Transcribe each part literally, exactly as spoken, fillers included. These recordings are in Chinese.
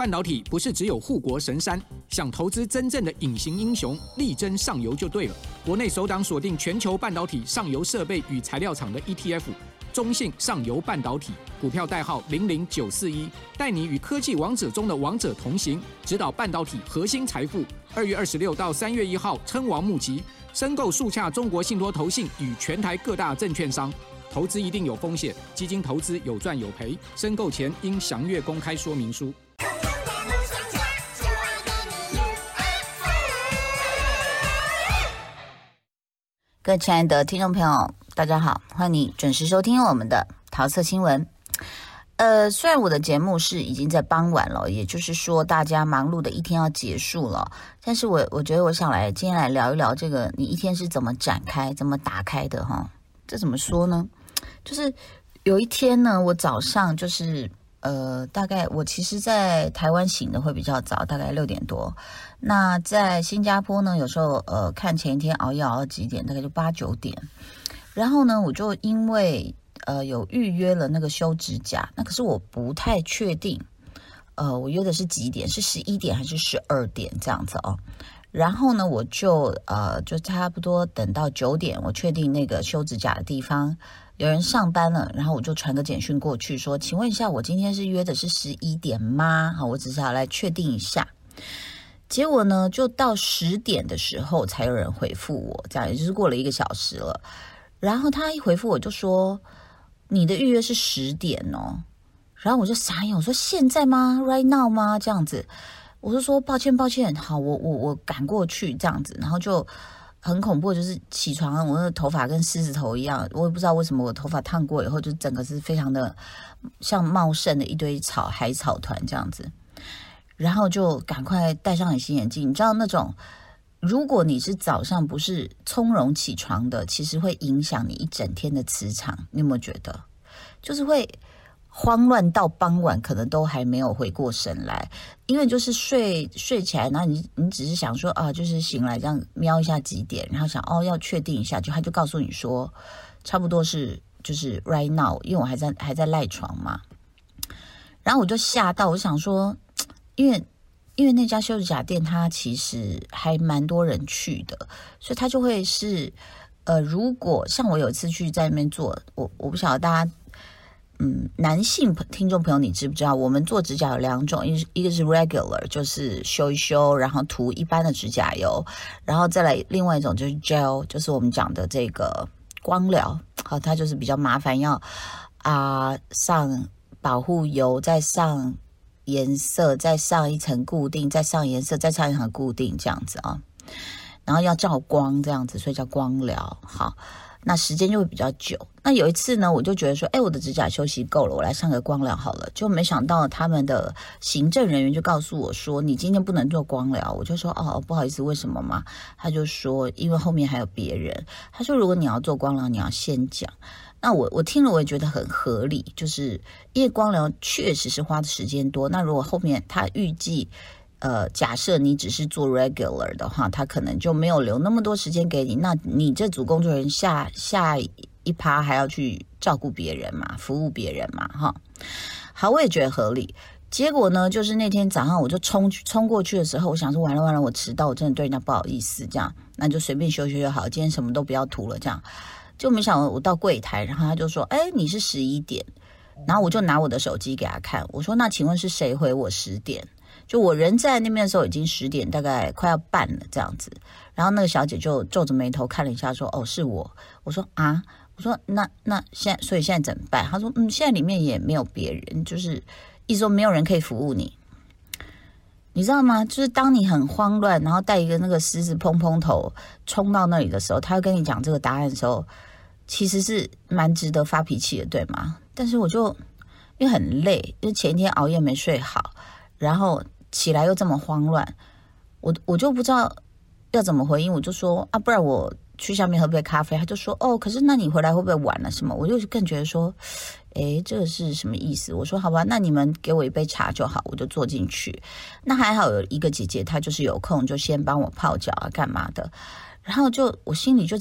半导体不是只有护国神山，想投资真正的隐形英雄，力争上游就对了。国内首档锁定全球半导体上游设备与材料厂的 E T F， 中信上游半导体，股票代号零零九四一，带你与科技王者中的王者同行，指导半导体核心财富。二月二十六到三月一号称王募集，申购速洽中国信托投信与全台各大证券商。投资一定有风险，基金投资有赚有赔，申购前应详阅公开说明书。 各位亲爱的听众朋友，大家好，欢迎你准时收听我们的桃色新闻。呃，虽然我的节目是已经在傍晚了，也就是说大家忙碌的一天要结束了，但是我我觉得我想来今天来聊一聊这个你一天是怎么展开、怎么打开的哈。这怎么说呢？就是有一天呢，我早上就是呃，大概我其实在台湾醒的会比较早，大概六点多。那在新加坡呢，有时候呃看前一天熬夜熬到几点，大概就八九点。然后呢，我就因为呃有预约了那个修指甲，那可是我不太确定，呃，我约的是几点？是十一点还是十二点这样子哦？然后呢，我就呃就差不多等到九点，我确定那个修指甲的地方有人上班了，然后我就传个简讯过去说，请问一下，我今天是约的是十一点吗？好，我只是要来确定一下。结果呢，就到十点的时候才有人回复我，这样也就是过了一个小时了。然后他一回复我就说，你的预约是十点哦。然后我就傻眼，我说现在吗 ？Right now 吗？这样子。我就说抱歉抱歉，好，我我我赶过去这样子，然后就很恐怖，就是起床，我的头发跟狮子头一样，我也不知道为什么我头发烫过以后，就整个是非常的像茂盛的一堆草海草团这样子，然后就赶快戴上隐形眼镜。你知道那种，如果你是早上不是从容起床的，其实会影响你一整天的磁场，你有没有觉得？就是会慌乱到傍晚，可能都还没有回过神来，因为就是睡睡起来，然后你你只是想说啊，就是醒来这样瞄一下几点，然后想哦要确定一下，就他就告诉你说，差不多是就是 right now， 因为我还在还在赖床嘛，然后我就吓到，我想说，因为因为那家修指甲店它其实还蛮多人去的，所以它就会是呃，如果像我有一次去在那边做，我我不晓得大家。嗯，男性听众朋友，你知不知道我们做指甲有两种，一一个是 regular， 就是修一修，然后涂一般的指甲油，然后再来另外一种就是 gel， 就是我们讲的这个光疗。好，它就是比较麻烦，要啊、呃、上保护油，再上颜色，再上一层固定，再上颜色，再上一层固定这样子啊，然后要照光这样子，所以叫光疗。好。那时间就会比较久。那有一次呢，我就觉得说，哎，我的指甲休息够了，我来上个光疗好了。就没想到他们的行政人员就告诉我说，你今天不能做光疗。我就说，哦，不好意思，为什么嘛？他就说，因为后面还有别人。他说，如果你要做光疗，你要先讲。那我我听了，我也觉得很合理，就是因为光疗确实是花的时间多。那如果后面他预计。呃，假设你只是做 regular 的话，他可能就没有留那么多时间给你。那你这组工作人员下下一趴还要去照顾别人嘛，服务别人嘛，哈。好，我也觉得合理。结果呢，就是那天早上我就冲冲过去的时候，我想说完了完了，我迟到，我真的对人家不好意思，这样那就随便修修就好，今天什么都不要涂了，这样。就没想到我到柜台，然后他就说：“哎，你是十一点。”然后我就拿我的手机给他看，我说：“那请问是谁回我十点？”就我人在那边的时候已经十点，大概快要半了这样子。然后那个小姐就皱着眉头看了一下，说：“哦，是我。”我说：“啊，我说那那现在，所以现在怎么办？”她说：“嗯，现在里面也没有别人，就是意思说没有人可以服务你。”你知道吗？就是当你很慌乱，然后带一个那个狮子砰砰头冲到那里的时候，他会跟你讲这个答案的时候，其实是蛮值得发脾气的，对吗？但是我就因为很累，因为前一天熬夜没睡好，然后起来又这么慌乱，我我就不知道要怎么回应，我就说啊，不然我去下面喝杯咖啡。他就说哦，可是那你回来会不会晚了什么？我就更觉得说，诶，这个是什么意思？我说好吧，那你们给我一杯茶就好，我就坐进去。那还好有一个姐姐，她就是有空就先帮我泡脚啊，干嘛的。然后就我心里就在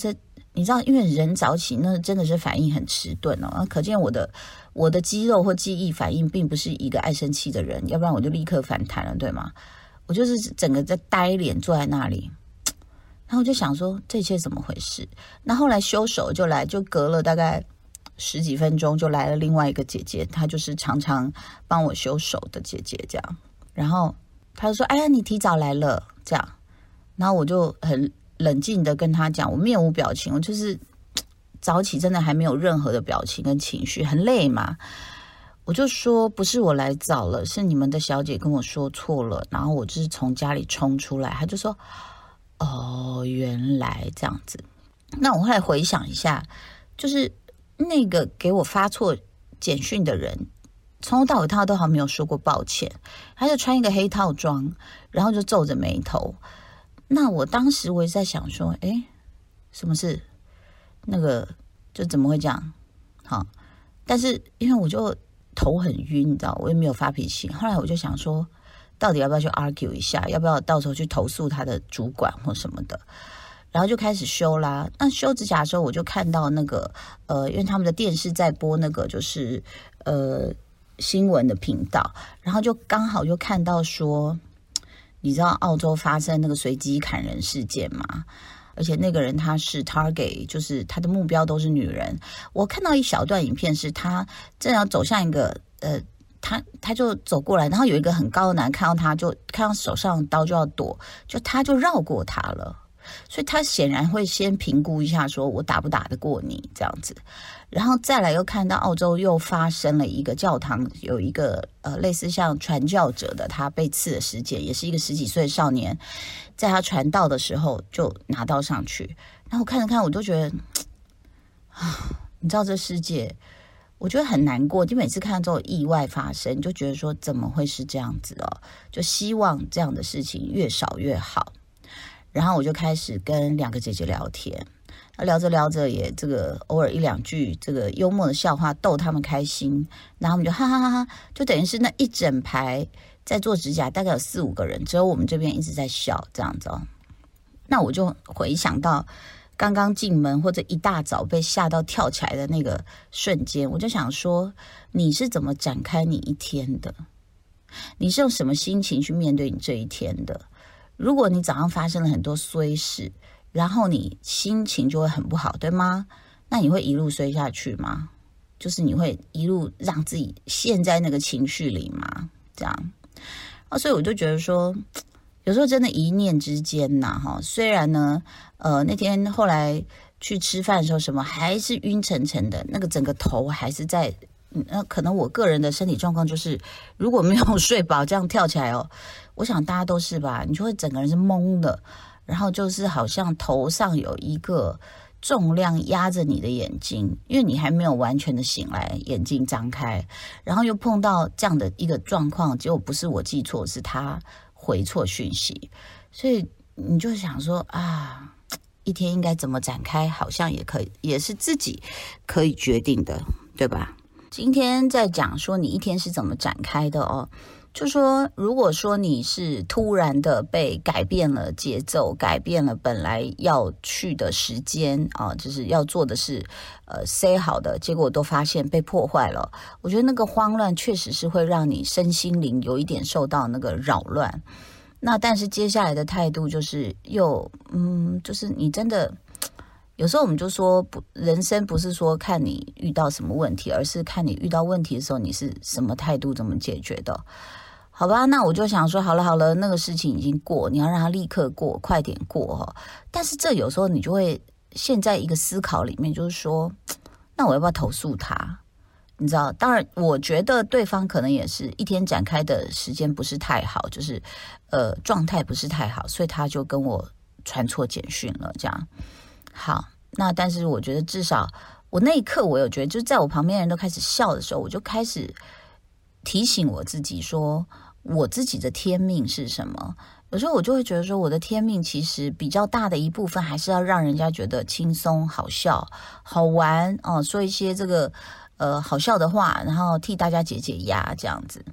你知道，因为人早起那真的是反应很迟钝哦，可见我的我的肌肉或记忆反应并不是一个爱生气的人，要不然我就立刻反弹了，对吗？我就是整个在呆脸坐在那里，然后我就想说这一切怎么回事？那后来修手就来，就隔了大概十几分钟就来了另外一个姐姐，她就是常常帮我修手的姐姐这样，然后她就说：“哎呀，你提早来了。”这样，然后我就很冷静的跟她讲，我面无表情，我就是早起真的还没有任何的表情跟情绪，很累嘛。我就说不是我来早了，是你们的小姐跟我说错了，然后我就是从家里冲出来。她就说：“哦，原来这样子。”那我后来回想一下，就是那个给我发错简讯的人，从头到尾他都好像没有说过抱歉，他就穿一个黑套装，然后就皱着眉头。那我当时我也在想说，诶，什么事？那个就怎么会这样？好，但是因为我就头很晕，你知道，我也没有发脾气。后来我就想说，到底要不要去 argue 一下，要不要到时候去投诉他的主管或什么的。然后就开始修啦。那修指甲的时候，我就看到那个呃，因为他们的电视在播那个就是呃新闻的频道，然后就刚好就看到说，你知道澳洲发生那个随机砍人事件吗？而且那个人他是 target， 就是他的目标都是女人。我看到一小段影片，是他正要走向一个呃，他他就走过来，然后有一个很高的男看到他就看到手上的刀就要躲，就他就绕过他了。所以他显然会先评估一下，说我打不打得过你这样子，然后再来又看到澳洲又发生了一个教堂有一个呃类似像传教者的他被刺的事件，也是一个十几岁的少年，在他传道的时候就拿刀上去，然后看着看我都觉得啊，你知道这世界，我觉得很难过，就每次看到这种意外发生，你就觉得说怎么会是这样子哦？就希望这样的事情越少越好。然后我就开始跟两个姐姐聊天，聊着聊着也这个偶尔一两句这个幽默的笑话逗他们开心，然后我们就哈哈哈哈，就等于是那一整排在做指甲，大概有四五个人，只有我们这边一直在笑这样子哦。那我就回想到刚刚进门或者一大早被吓到跳起来的那个瞬间，我就想说，你是怎么展开你一天的？你是用什么心情去面对你这一天的？如果你早上发生了很多衰事，然后你心情就会很不好，对吗？那你会一路衰下去吗？就是你会一路让自己陷在那个情绪里吗？这样啊，所以我就觉得说，有时候真的一念之间呐，哈，虽然呢，呃，那天后来去吃饭的时候，什么还是晕沉沉的，那个整个头还是在。那可能我个人的身体状况就是，如果没有睡饱，这样跳起来哦，我想大家都是吧，你就会整个人是懵的，然后就是好像头上有一个重量压着你的眼睛，因为你还没有完全的醒来，眼睛张开，然后又碰到这样的一个状况，结果不是我记错，是他回错讯息，所以你就想说啊，一天应该怎么展开，好像也可以，也是自己可以决定的，对吧？今天在讲说你一天是怎么展开的哦，就说如果说你是突然的被改变了节奏，改变了本来要去的时间啊，就是要做的事，呃 say 好的，结果都发现被破坏了，我觉得那个慌乱确实是会让你身心灵有一点受到那个扰乱。那但是接下来的态度就是又嗯，就是你真的。有时候我们就说不，人生不是说看你遇到什么问题，而是看你遇到问题的时候你是什么态度，怎么解决的。好吧，那我就想说好了好了，那个事情已经过，你要让它立刻过，快点过哦。但是这有时候你就会陷在一个思考里面，就是说那我要不要投诉他？你知道，当然我觉得对方可能也是一天展开的时间不是太好，就是呃状态不是太好，所以他就跟我传错简讯了这样。好，那但是我觉得至少我那一刻我有觉得，就是在我旁边的人都开始笑的时候，我就开始提醒我自己说，我自己的天命是什么。有时候我就会觉得说，我的天命其实比较大的一部分还是要让人家觉得轻松好笑好玩哦，说一些这个呃好笑的话，然后替大家解解压这样子。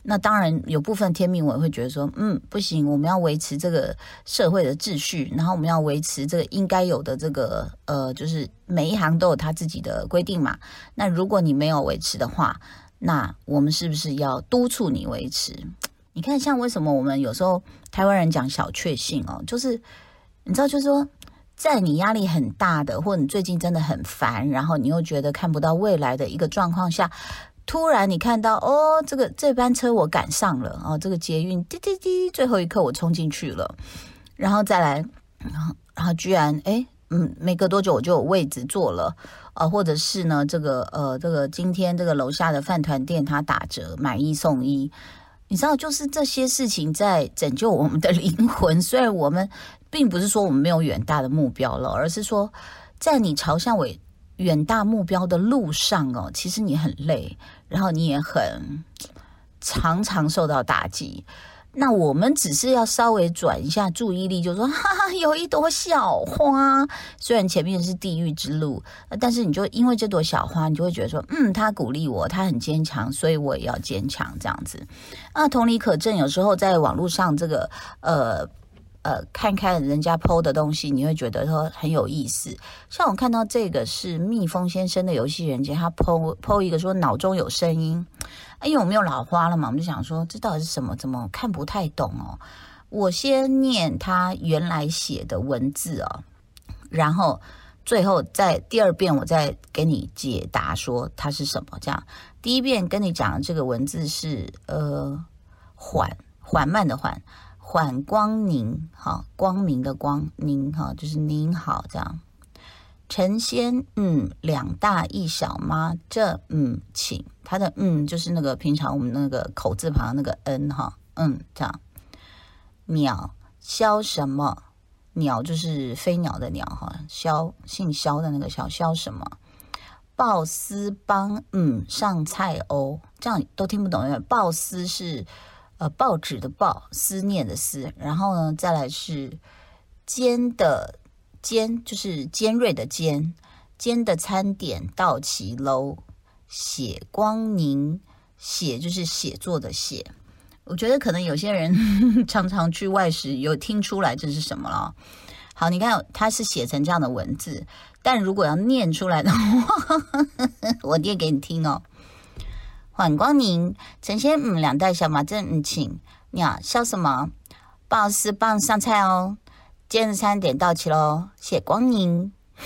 那当然有部分天命我也会觉得说，嗯，不行，我们要维持这个社会的秩序，然后我们要维持这个应该有的这个呃，就是每一行都有他自己的规定嘛。那如果你没有维持的话，那我们是不是要督促你维持？你看，像为什么我们有时候台湾人讲小确幸哦，就是你知道，就是说，在你压力很大的，或者你最近真的很烦，然后你又觉得看不到未来的一个状况下。突然你看到哦，这个这班车我赶上了哦，这个捷运滴滴滴，最后一刻我冲进去了，然后再来，然后然后居然哎，嗯，没隔多久我就有位置坐了，呃，或者是呢，这个呃，这个今天这个楼下的饭团店它打折，买一送一，你知道，就是这些事情在拯救我们的灵魂。虽然我们并不是说我们没有远大的目标了，而是说在你朝向伟。远大目标的路上哦，其实你很累，然后你也很常常受到打击。那我们只是要稍微转一下注意力，就说哈哈，有一朵小花，虽然前面是地狱之路，但是你就因为这朵小花，你就会觉得说，嗯，他鼓励我，他很坚强，所以我也要坚强，这样子。那同理可证，有时候在网络上这个呃。呃，看看人家 po 的东西，你会觉得说很有意思。像我看到这个是蜜蜂先生的游戏人间，他 po po 一个说脑中有声音。哎，因为我没有老花了嘛，我们就想说这到底是什么？怎么看不太懂哦？我先念他原来写的文字哦，然后最后在第二遍我再给你解答说它是什么。这样，第一遍跟你讲的这个文字是呃缓缓慢的缓。缓光宁，哈，光明的光，宁哈，就是您好这样。陈先，嗯，两大一小吗？这嗯，请他的嗯，就是那个平常我们那个口字旁那个 n 哈，嗯，这样。鸟肖什么？鸟就是飞鸟的鸟哈，肖姓肖的那个肖肖什么？鲍丝帮嗯上菜哦，这样都听不懂。鲍丝是。呃，报纸的报，思念的思，然后呢，再来是尖的尖，就是尖锐的尖，尖的餐点到齐喽。写光宁，写就是写作的写。我觉得可能有些人常常去外食，有听出来这是什么了。好，你看它是写成这样的文字，但如果要念出来的话，我念给你听哦。缓光宁，陈先嗯两袋小马正嗯请鸟笑什么？鲍丝棒上菜哦，今日餐点到齐喽，谢光宁。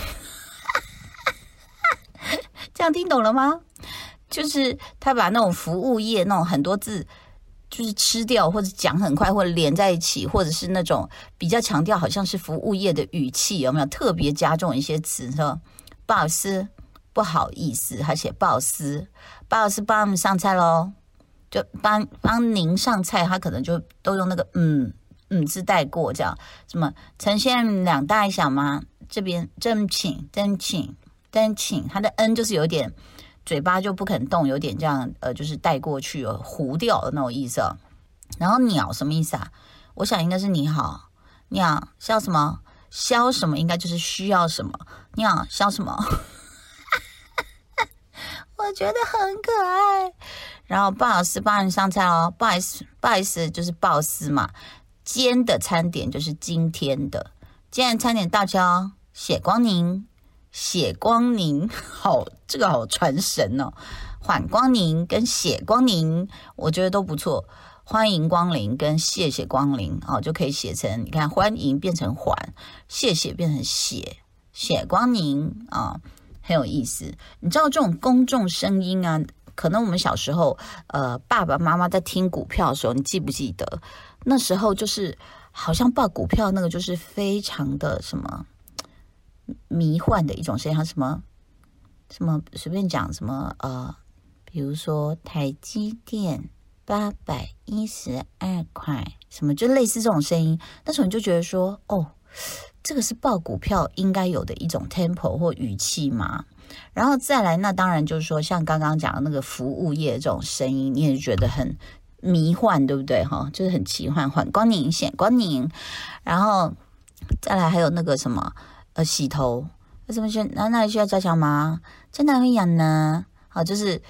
这样听懂了吗？就是他把那种服务业那种很多字就是吃掉，或者讲很快，或者连在一起，或者是那种比较强调好像是服务业的语气，有没有特别加重一些词？说不好意思，不好意思，他写不好意思，不好意思帮他们上菜咯，就帮帮您上菜，他可能就都用那个嗯嗯字带过，这样什么呈现两大一小吗？这边真请真请真请，他的 n 就是有点嘴巴就不肯动，有点这样呃，就是带过去哦，糊掉的那种意思哦。然后鸟什么意思啊？我想应该是你好，鸟笑什么？消什么应该就是需要什么？鸟消什么？我觉得很可爱。然后不好意思帮你上菜哦，不好意思不好意思就是鲍丝嘛。今的餐点就是今天的，今天餐点到齐哦，血光宁。血光宁，好，这个好传神哦。缓光宁跟血光宁，我觉得都不错。欢迎光临跟谢谢光临，哦，就可以写成，你看，欢迎变成缓，谢谢变成血，血光宁啊、哦，很有意思。你知道这种公众声音啊，可能我们小时候，呃，爸爸妈妈在听股票的时候，你记不记得？那时候就是好像报股票那个，就是非常的什么。迷幻的一种声音，什么什么随便讲什么呃，比如说台积电八百一十二块，什么就类似这种声音。那时候你就觉得说，哦，这个是报股票应该有的一种 tempo 或语气嘛。然后再来，那当然就是说，像刚刚讲的那个服务业这种声音，你也觉得很迷幻，对不对？哈，就是很奇幻，缓光宁、显光宁。然后再来还有那个什么。呃，洗头，为什么需那那里需要加强吗？在哪里养呢？好，就是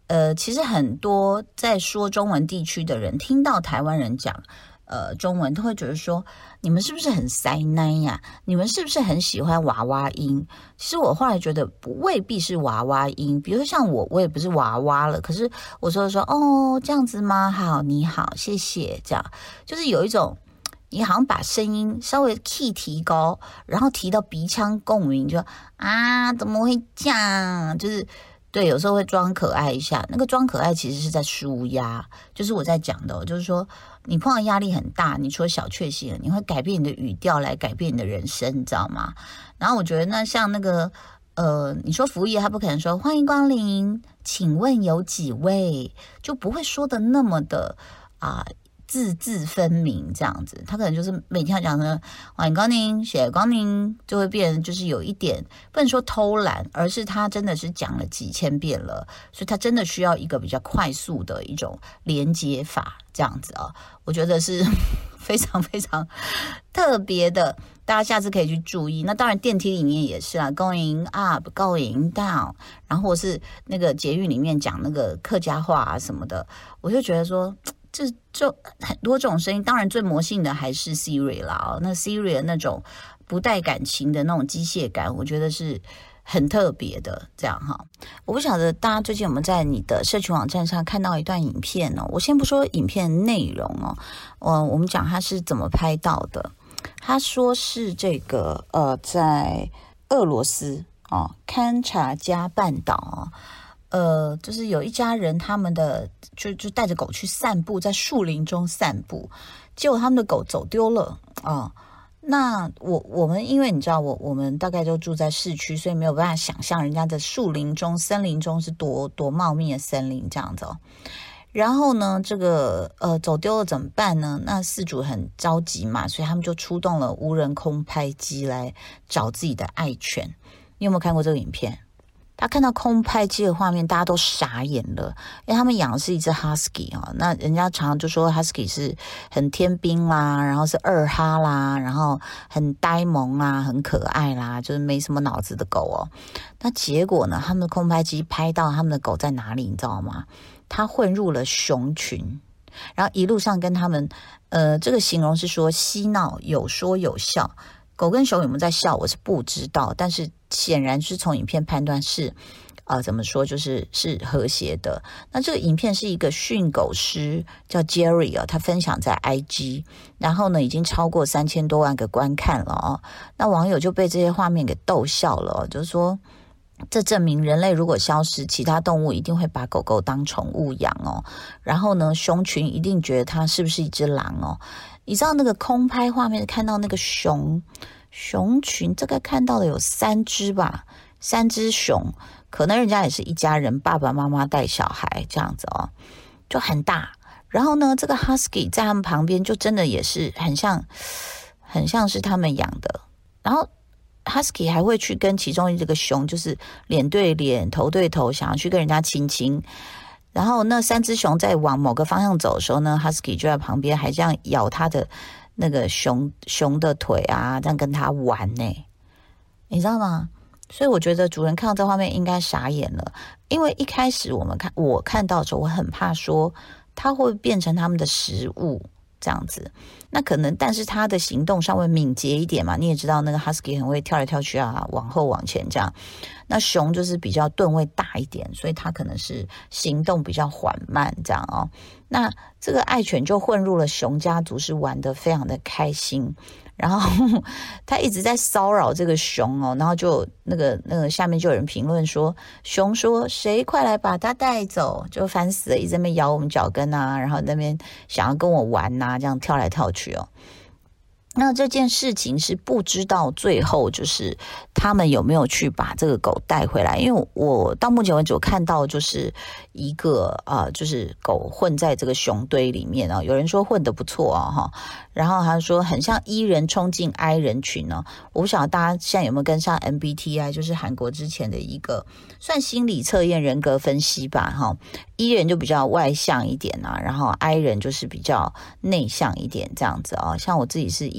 呃，其实很多在说中文地区的人听到台湾人讲呃中文，都会觉得说你们是不是很塞奶呀？你们是不是很喜欢娃娃音？其实我后来觉得不未必是娃娃音，比如说像我，我也不是娃娃了，可是我说说哦这样子吗？好，你好，谢谢，这样就是有一种。你好像把声音稍微 key 提高，然后提到鼻腔共鸣，就啊怎么会这样？就是对，有时候会装可爱一下。那个装可爱其实是在抒压，就是我在讲的、哦，就是说你碰到压力很大，你除了小确幸，你会改变你的语调来改变你的人生，你知道吗？然后我觉得那像那个呃，你说服务业，他不可能说欢迎光临，请问有几位，就不会说的那么的啊。呃字字分明这样子，他可能就是每天要讲的欢迎光临，谢谢光临，就会变成就是有一点不能说偷懒，而是他真的是讲了几千遍了，所以他真的需要一个比较快速的一种连接法这样子啊、哦，我觉得是非常非常特别的，大家下次可以去注意。那当然电梯里面也是啦 ，going up, going down， 然后或是那个捷运里面讲那个客家话啊什么的，我就觉得说。这就很多种声音，当然最魔性的还是 Siri 啦、哦。那 Siri 的那种不带感情的那种机械感，我觉得是很特别的。这样哈，我不晓得大家最近有没有在你的社群网站上看到一段影片哦。我先不说影片内容哦，呃，我们讲它是怎么拍到的。他说是这个呃，在俄罗斯哦，堪察加半岛哦。呃，就是有一家人，他们的就就带着狗去散步，在树林中散步，结果他们的狗走丢了啊、哦。那我我们因为你知道，我我们大概就住在市区，所以没有办法想象人家的树林中、森林中是多多茂密的森林这样子哦。然后呢，这个呃走丢了怎么办呢？那饲主很着急嘛，所以他们就出动了无人空拍机来找自己的爱犬。你有没有看过这个影片？他看到空拍机的画面，大家都傻眼了，因为他们养的是一只 Husky 啊、哦，那人家常常就说 Husky 是很天兵啦，然后是二哈啦，然后很呆萌啦，很可爱啦，就是没什么脑子的狗哦。那结果呢，他们的空拍机拍到他们的狗在哪里，你知道吗？它混入了熊群，然后一路上跟他们，呃，这个形容是说嬉闹，有说有笑。狗跟熊有没有在笑，我是不知道，但是显然是从影片判断是，呃，怎么说，就是是和谐的。那这个影片是一个训狗师叫 Jerry 啊，他分享在 I G， 然后呢已经超过三千多万个观看了哦。那网友就被这些画面给逗笑了、哦，就是说，这证明人类如果消失，其他动物一定会把狗狗当宠物养哦。然后呢，熊群一定觉得它是不是一只狼哦。你知道那个空拍画面看到那个熊熊群，这个看到的有三只吧，三只熊，可能人家也是一家人，爸爸妈妈带小孩这样子哦，就很大。然后呢，这个 Husky 在他们旁边，就真的也是很像，很像是他们养的。然后 Husky 还会去跟其中这个熊，就是脸对脸、头对头，想要去跟人家亲亲。然后那三只熊在往某个方向走的时候呢 ，Husky 就在旁边，还这样咬它的那个熊熊的腿啊，这样跟它玩呢，你知道吗？所以我觉得主人看到这画面应该傻眼了，因为一开始我们看我看到的时候，我很怕说它会变成他们的食物这样子。那可能，但是它的行动稍微敏捷一点嘛，你也知道那个 Husky 很会跳来跳去啊，往后往前这样。那熊就是比较吨位大一点，所以它可能是行动比较缓慢这样哦。那这个爱犬就混入了熊家族，是玩得非常的开心。然后他一直在骚扰这个熊哦，然后就那个那个下面就有人评论说，熊说谁快来把它带走，就烦死了，一直在那边咬我们脚跟啊，然后那边想要跟我玩啊，这样跳来跳去哦。那这件事情是不知道最后就是他们有没有去把这个狗带回来，因为我到目前为止我看到就是一个呃，就是狗混在这个熊堆里面啊，有人说混得不错啊哈，然后他说很像 E 人冲进 I 人群呢、啊，我不晓得大家现在有没有跟上 M B T I， 就是韩国之前的一个算心理测验人格分析吧哈 ，E 人就比较外向一点啊，然后 I 人就是比较内向一点这样子啊，像我自己是 E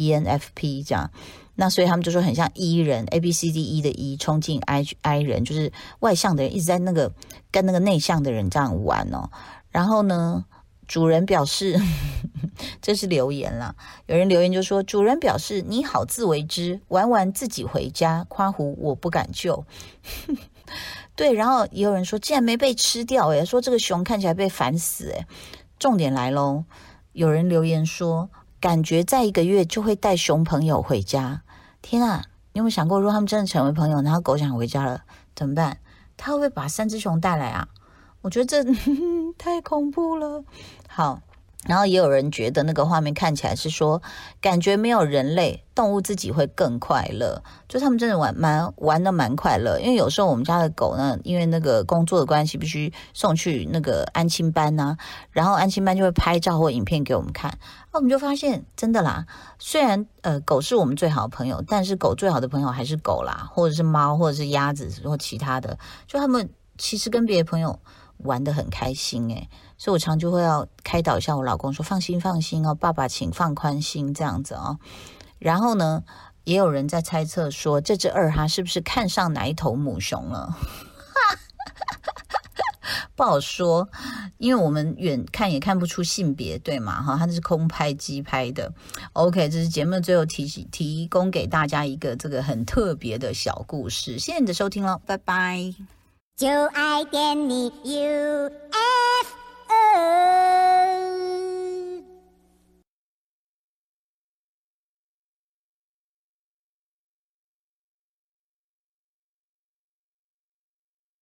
E N F P 这样。那所以他们就说很像 E 人 A B C D E 的 E 冲进 I I 人，就是外向的人一直在那个跟那个内向的人这样玩哦。然后呢，主人表示这是留言啦，有人留言就说主人表示你好自为之，玩完自己回家，夸胡我不敢救。对，然后也有人说竟然没被吃掉耶，说这个熊看起来被烦死耶。重点来咯，有人留言说感觉在一个月就会带熊朋友回家。天啊，你有没有想过，如果他们真的成为朋友，然后狗想回家了怎么办？他会不会把三只熊带来啊？我觉得这太恐怖了。好，然后也有人觉得那个画面看起来是说，感觉没有人类，动物自己会更快乐。就他们真的玩蛮玩的蛮快乐，因为有时候我们家的狗呢，因为那个工作的关系，必须送去那个安亲班啊，然后安亲班就会拍照或影片给我们看。我们就发现真的啦，虽然呃狗是我们最好的朋友，但是狗最好的朋友还是狗啦，或者是猫，或者是鸭子，或其他的，就他们其实跟别的朋友玩得很开心诶，所以我常就会要开导一下我老公说放心放心哦，爸爸请放宽心这样子哦。然后呢，也有人在猜测说这只二哈是不是看上哪一头母熊了？不好说，因为我们远看也看不出性别，对吗？哈，它是空拍机拍的。OK， 这是节目最后提提供给大家一个这个很特别的小故事。谢谢你的收听咯，拜拜。就爱点你 U F